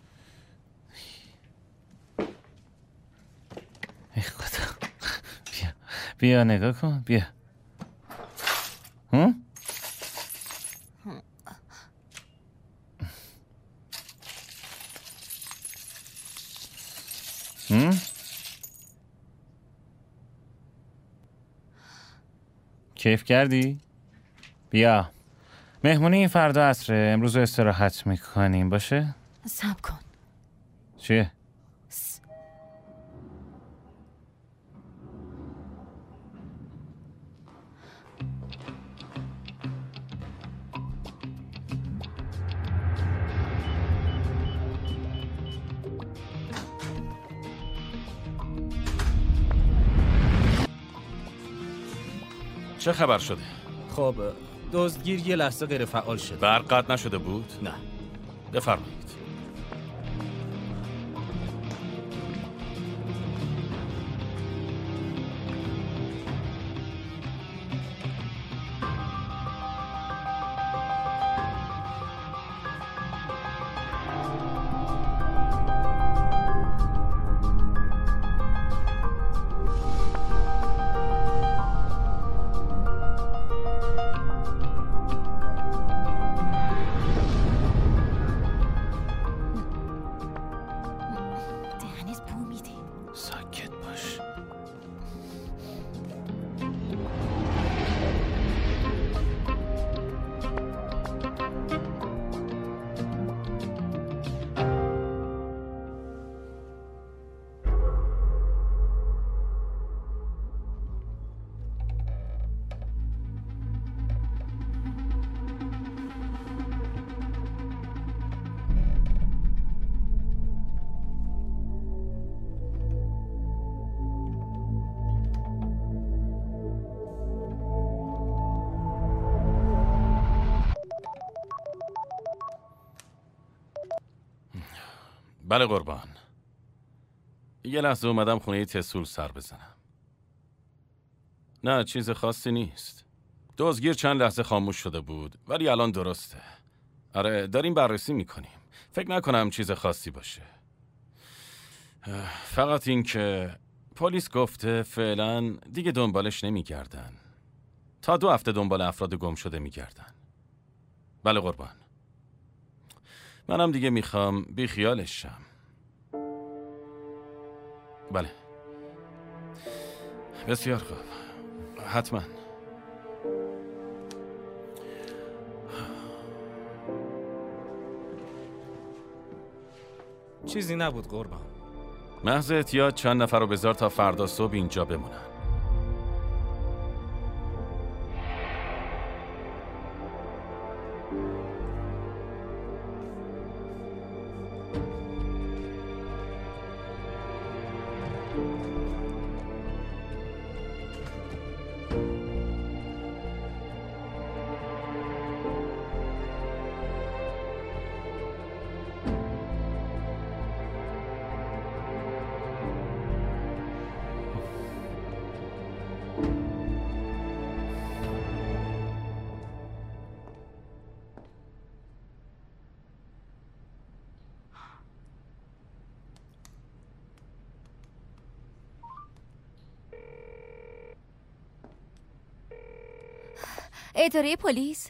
ای خدا. بیا بیا نگاه کن. بیا. هم؟ هم؟ کیف کردی؟ بیا. مهمونی این فردا عصره. امروز استراحت میکنیم باشه؟ صبر کن. چیه؟ س... چه خبر شده؟ خب دزدگیر یه لحظه غیر فعال شد. برق قطع نشده بود؟ نه. بفرمایید. بله قربان. یه لحظه اومدم خونه تسول سر بزنم. نه چیز خاصی نیست. دزدگیر چند لحظه خاموش شده بود ولی الان درسته. آره داریم بررسی میکنیم. فکر نکنم چیز خاصی باشه. فقط این که پلیس گفته فعلا دیگه دنبالش نمیگردن. تا دو هفته دنبال افراد گم شده میگردن. بله قربان. منم دیگه میخوام بی خیالش شم. بله. بسیار خوب. حتما. چیزی نبود قربان. محض احتیاط چند نفر رو بذار تا فردا صبح اینجا بمونن. اداره پلیس؟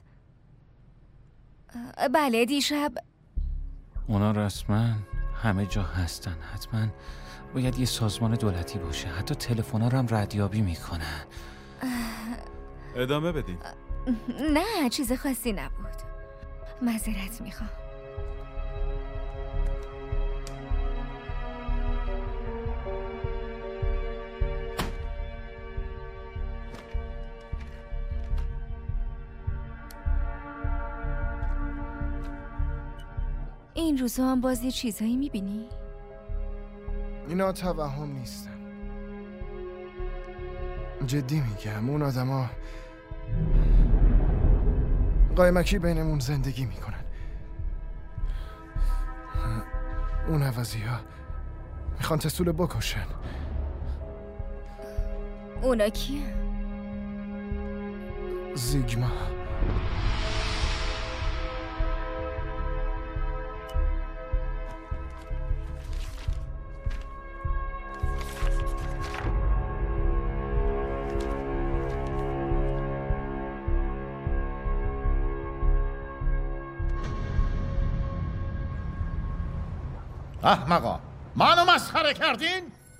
بله دیشب اونا رسما همه جا هستن. حتما باید یه سازمان دولتی باشه. حتی تلفن‌ها رو هم ردیابی میکنن. ادامه بدین. نه چیز خاصی نبود. معذرت میخوام. این روزا هم باز یه چیزایی میبینی؟ اینا توهم نیستن. جدی میگم اون آدما قایمکی بینمون زندگی میکنن. اون عوضی ها میخوان تسول بکشن. اونا کیه؟ زیگما. احمقا، منو مسخره کردین؟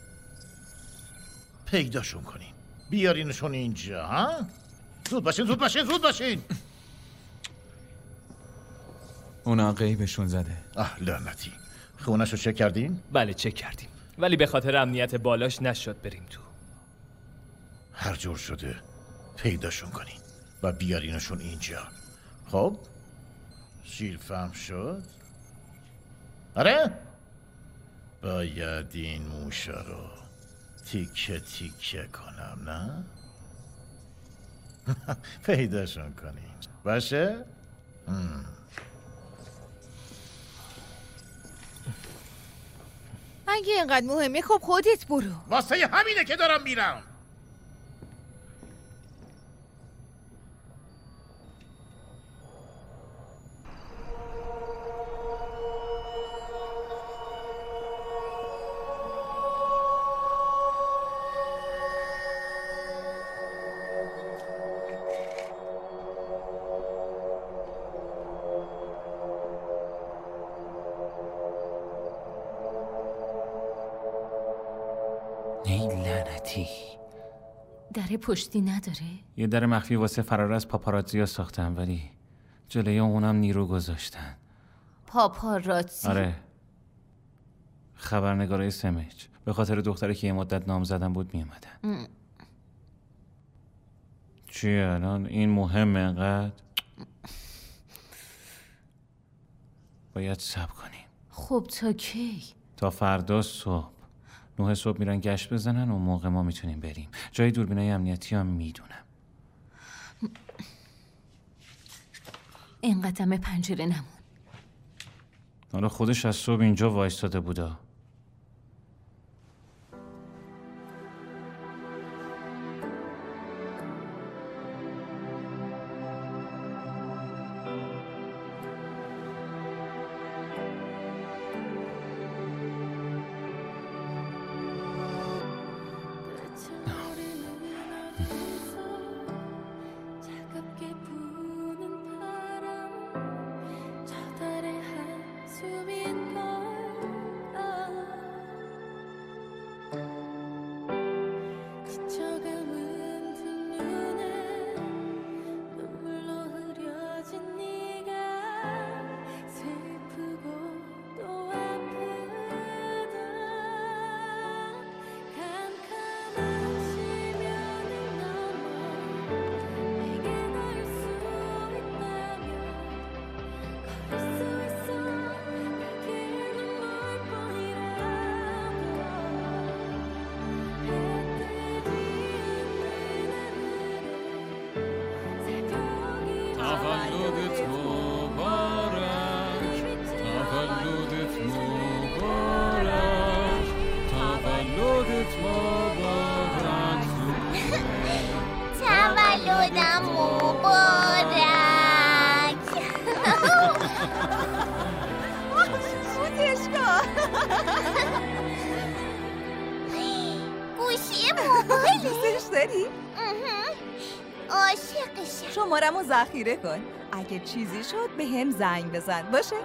پیداشون کنین، بیارینشون اینجا. ها؟ زود باشین زود باشین زود باشین. اونا غیبشون زده. اه لعنتی. خونه‌شو چک کردین؟ بله چک کردیم، ولی به خاطر امنیت بالاش نشد بریم تو. هر جور شده پیداشون کنین و بیارینشون اینجا. خب شیر فهم شد؟ آره؟ باید این موشا رو تیکه تیکه کنم نه؟ پیداشون کنین باشه؟ هم. اگه اینقدر مهمه خب خودت برو. واسه همینه که دارم میرم. در پشتی نداره؟ یه در مخفی واسه فرار از پاپاراتزیا ساختم ولی جلوی اونم نیرو گذاشتن. پاپاراتزی؟ آره، خبرنگارای سمج. به خاطر دختری که یه مدت نام زدن بود می اومدن. چی الان این مهمه انقدر؟ باید صبر کنیم. خب تا کی؟ تا فردا صبح. نه صبح میرن گشت بزنن و موقع ما میتونیم بریم. جای دوربینای امنیتی هم میدونم. این قدم پنجره نمون. حالا خودش از صبح اینجا وایستاده بودا. گوشی موبایل دوستش داری؟ عاشقشم. شمارمو ذخیره کن، اگه چیزی شد به هم زنگ بزن باشه؟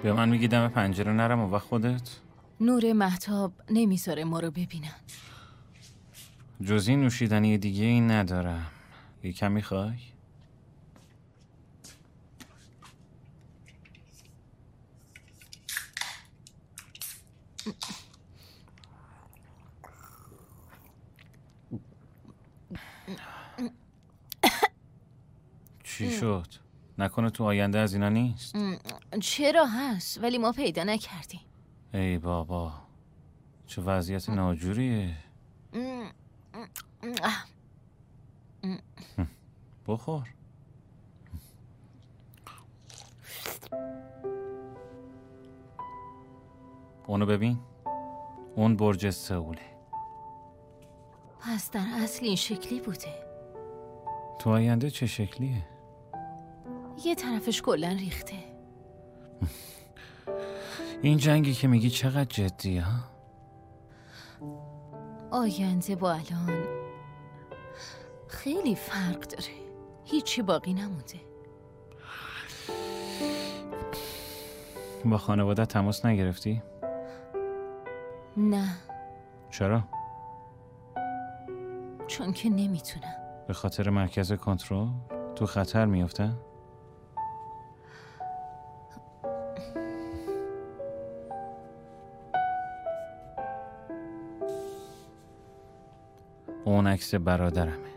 به من میگی دم پنجره نرم و وقت خودت؟ نور مهتاب نمیذاره ما رو ببینن. جز این نوشیدنی دیگه این ندارم. یکم میخوای؟ چی شد؟ نکنه تو آینده از اینا نیست؟ چرا هست ولی ما پیدا نکردیم. ای بابا چه وضعیت ناجوریه. بخور. اونو ببین، اون برج سئوله. پس در اصل این شکلی بوده. تو آینده چه شکلیه؟ یه طرفش کلن ریخته. این جنگی که میگی چقدر جدیه ها؟ آینده با الان خیلی فرق داره. هیچی باقی نمونده. با خانواده تماس نگرفتی؟ نه. چرا؟ چون که نمیتونم. به خاطر مرکز کنترل؟ تو خطر میافتن؟ اون عکس برادرمه.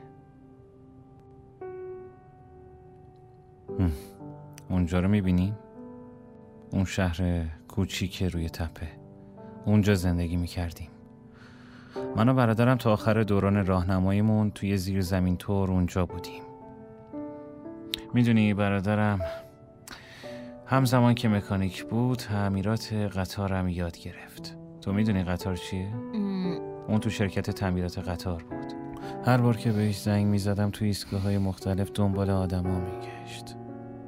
اونجا رو میبینی؟ اون شهر کوچیک روی تپه. اونجا زندگی میکردیم. من و برادرم تا آخر دوران راهنماییمون توی زیر زمین تور اونجا بودیم. میدونی برادرم همزمان که مکانیک بود تعمیرات قطارم یاد گرفت. تو میدونی قطار چیه؟ م... اون تو شرکت تعمیرات قطار بود. هر بار که بهش زنگ میزدم تو ایستگاه‌های مختلف دنبال آدما میگشت.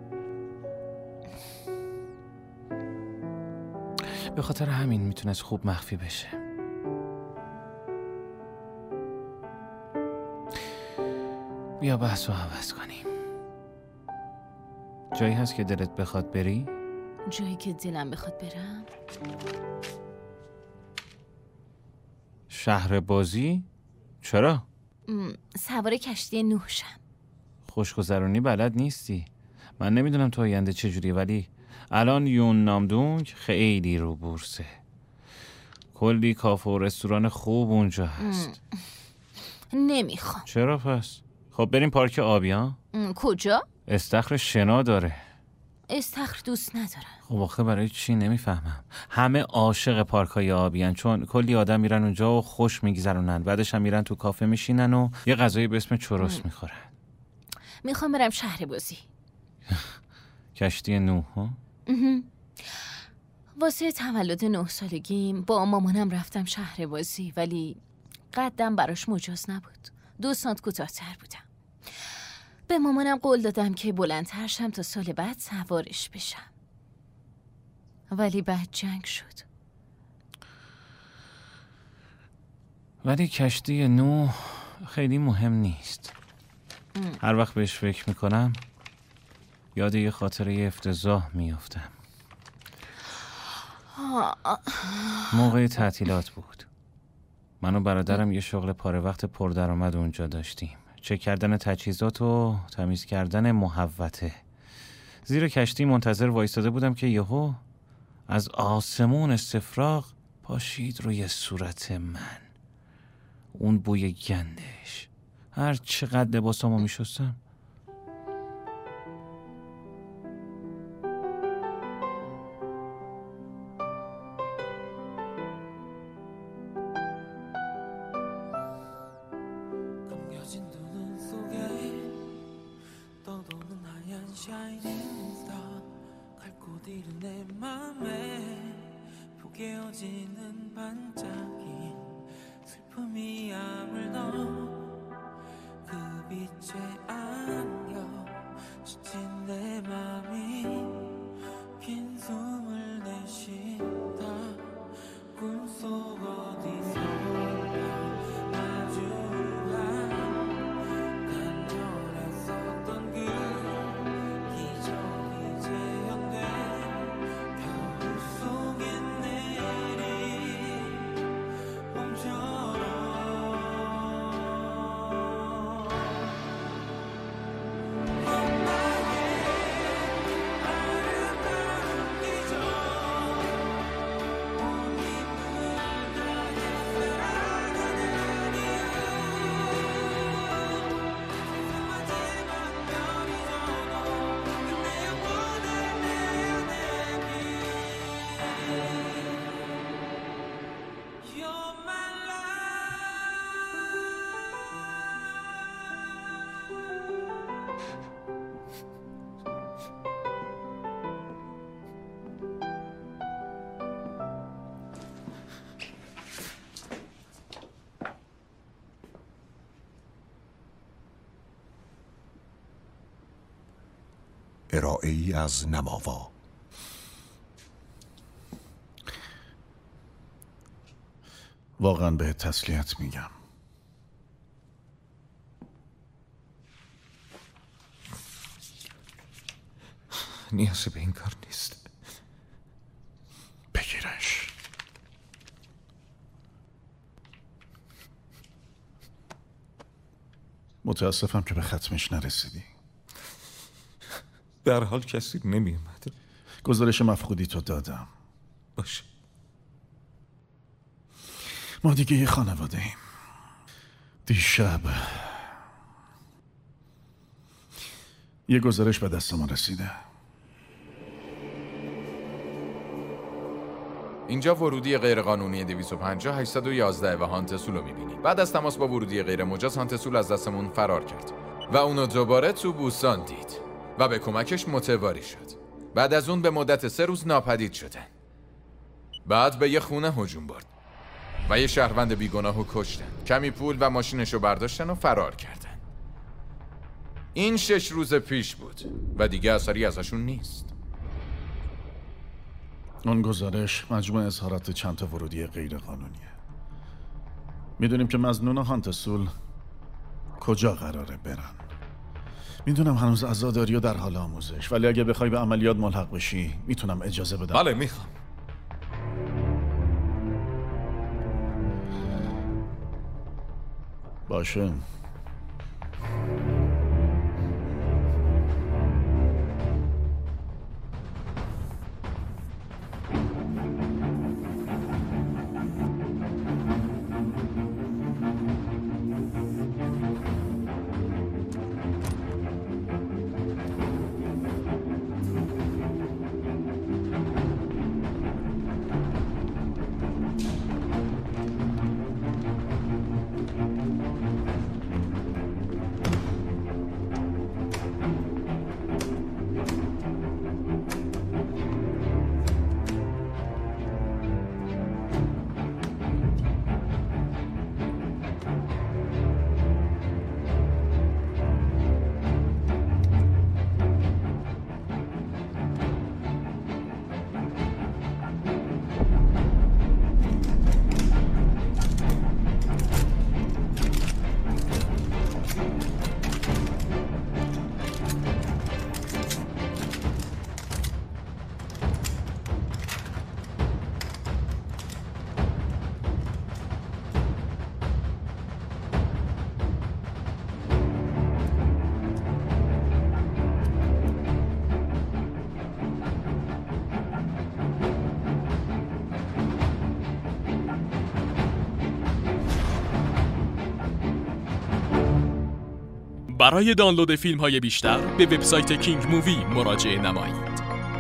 به خاطر همین میتونست خوب مخفی بشه. بیا بحث رو عوض کنیم. جایی هست که دلت بخواد بری؟ جایی که دلم بخواد برم؟ شهر بازی؟ چرا؟ م، سوار کشتی نوح شم. خوشگذرونی بلد نیستی. من نمیدونم تو آینده چجوری، ولی الان یون نامدونگ خیلی رو بورسه. کلی کافه و رستوران خوب اونجا هست. نمیخوام. چرا پس؟ خب بریم پارک آبی ها؟ کجا؟ استخر شنا داره. استخر دوست ندارم. خب آخه برای چی نمیفهمم. همه عاشق پارک های آبی هن، چون کلی آدم میرن اونجا و خوش میگذرونن. بعدش هم میرن تو کافه میشینن و یه غذایی به اسم چروس میخورن. میخوام برم شهر بازی. کشتی نوح ها؟ واسه تولد نه سالگیم با مامانم رفتم شهر بازی، ولی قدم براش مجاز نبود. دو سانت کوتاه‌تر بودم. به مامانم قول دادم که بلندتر شم تا سال بعد سوارش بشم. ولی بعد جنگ شد. ولی کشتی نوح خیلی مهم نیست. ام. هر وقت بهش فکر میکنم یاد یه خاطره افتضاح میافتم. موقع تعطیلات بود. من و برادرم یه شغل پاره وقت پردرآمد اونجا داشتیم. چک کردن تجهیزات و تمیز کردن محوطه. زیر کشتی منتظر وایستاده بودم که یهو از آسمون استفراغ پاشید روی صورت من. اون بوی گندش. هر چقدر لباسامو میشستم ارائه ای از نماوا. واقعا به تسلیت میگم. نیازی به این کار نیست. بگیرش. متاسفم که به ختمش نرسیدی. در حال کسی نمی اومد. گزارش مفقودی تو دادم. باشه. ما دیگه یه خانواده ایم. دیشب یه گزارش به دست ما رسیده. اینجا ورودی غیرقانونی دویست و پنجاه هشتصد و یازده و هانتسول رو میبینید. بعد از تماس با ورودی غیر مجاز، هانتسول از دستمون فرار کرد و اونو دوباره تو بوستان دید و به کمکش متواری شد. بعد از اون به مدت سه روز ناپدید شدن. بعد به یه خونه هجوم برد و یه شهروند بیگناهو کشتن. کمی پول و ماشینشو برداشتن و فرار کردن. این شش روز پیش بود و دیگه اثری ازشون نیست. اون گزارش مجموع اظهارات چند تا ورودی غیر قانونیه. میدونیم که مظنون هانتسول کجا قراره برن. میدونم هنوز عزاداری و در حال آموزش، ولی اگه بخوای به عملیات ملحق بشی میتونم اجازه بدم. بله میخوام. باشه. برای دانلود فیلم های بیشتر به وبسایت کینگ مووی مراجعه نمایید.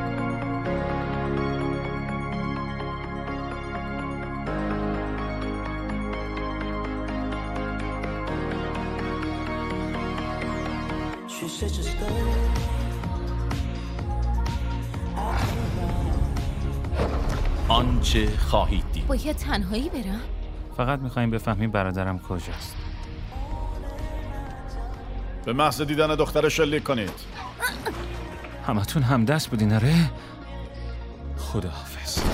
آنچه خواهید دید. باید تنهایی برم؟ فقط میخواییم بفهمیم برادرم کجاست. به محض دیدن دختر شلیک کنید. همتون همدست بودین آره؟ خداحافظ.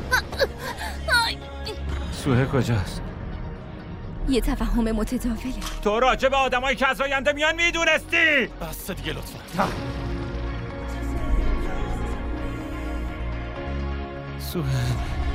سوهه کجاست؟ یه توهم متداوله. تو راجع به آدمایی که از آینده میان میدونستی؟ بس دیگه لطفا. سوهه